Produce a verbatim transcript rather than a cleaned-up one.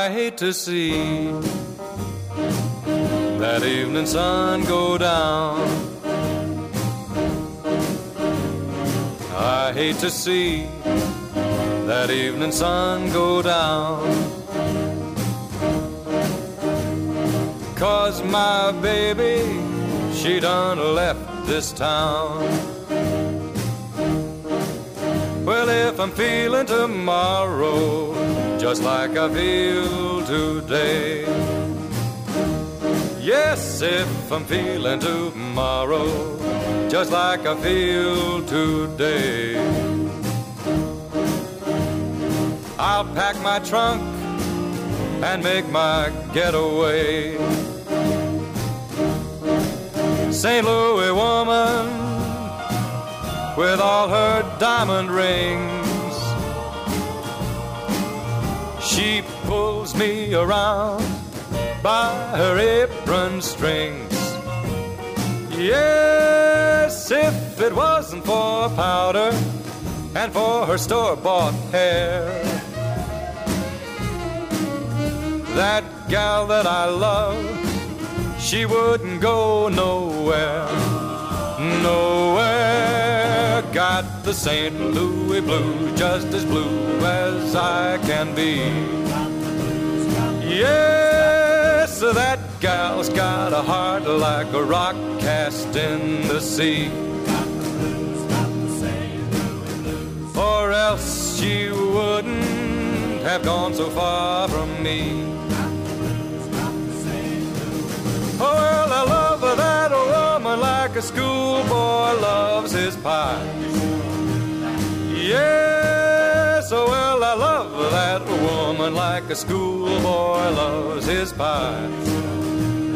I hate to see that evening sun go down. I hate to see that evening sun go down. 'Cause my baby, she done left this town. Well, if I'm feeling tomorrow just like I feel today, yes, if I'm feeling tomorrow just like I feel today, I'll pack my trunk and make my getaway. Saint Louis woman with all her diamond rings, she pulls me around by her apron strings. Yes, if it wasn't for powder and for her store-bought hair, that gal that I love, she wouldn't go nowhere, nowhere. Got the Saint Louis blues, just as blue as I can be. Yes, that gal's got a heart like a rock cast in the sea. Or else she wouldn't have gone so far from me. Oh, well, I love that woman like a schoolboy loves his pie. Yes, oh, well, I love that woman like a schoolboy loves his pie.